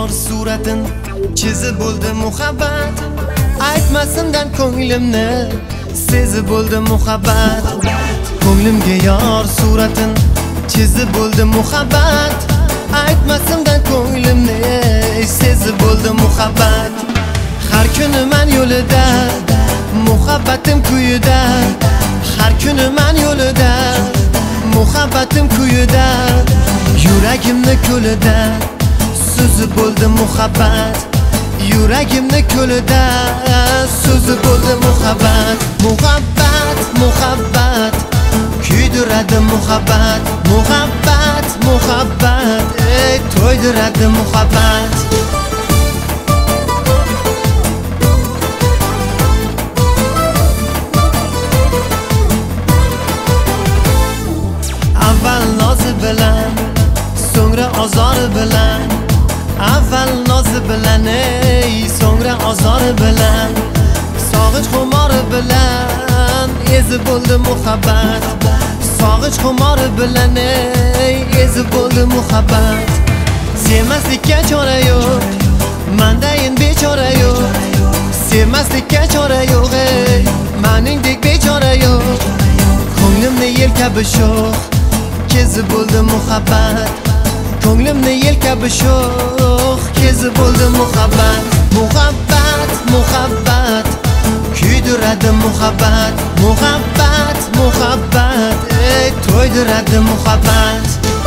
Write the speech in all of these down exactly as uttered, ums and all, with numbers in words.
yor suratin chizib bo'ldi muhabbat. Aytmasimdan ko'nglimni sezib bo'ldi muhabbat. Ko'nglimga yor suratin chizib bo'ldi muhabbat. Aytmasimdan ko'nglimni sezib bo'ldi muhabbat. Har kuni men yo'lida, muhabbatim kuyida. Har kuni men yo'lida, muhabbatim kuyida. Yuragimni ko'lida suzib bo'ldi muhabbat. Yuragimni ko'lida suzib bo'ldi muhabbat. Muhabbat, muhabbat kuydiradi muhabbat. Muhabbat, muhabbat ey to'ydiradi muhabbat. Avval nozi bilan, so'ngra ozori bilan. Avval nozi bilan, ey so'ngra ozori bilan. Sog'inch xumori bilan ezib bo'ldi muhabbat. Sog'inch xumori bilan, ey ezib bo'ldi muhabbat. Sevmaslikka chora yo'q, mendayin bechora yo'q. Sevmaslikka chora yo'q, ey meningdek bechora yo'q. Ko'nglimni yel kabi sho'x kezib bo'ldi muhabbat. Ko'nglimni yel kabi sho'x kezib bo'ldi muhabbat. Muhabbat, muhabbat kuydiradi muhabbat. Muhabbat, muhabbat ey to'ydiradi muhabbat.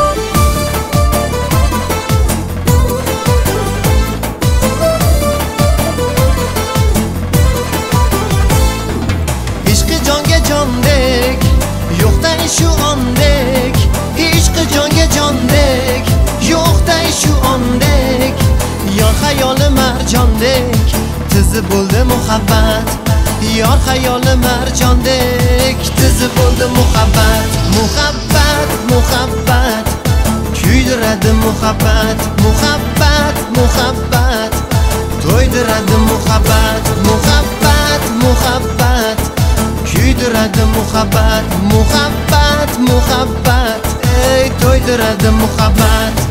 Ishqi jonga jondek, yo'qday shu ondek. Ishqi jonga jondek, yo'qday shu ondek. Yor xayoli marjondek tizib bo'ldi muhabbat. Yor xayoli marjondek tizib bo'ldi muhabbat. Muhabbat, muhabbat kuydiradi muhabbat. Muhabbat, muhabbat to'ydiradi muhabbat. Muhabbat, muhabbat kuydiradi muhabbat. Muhabbat, muhabbat ey to'ydiradi muhabbat.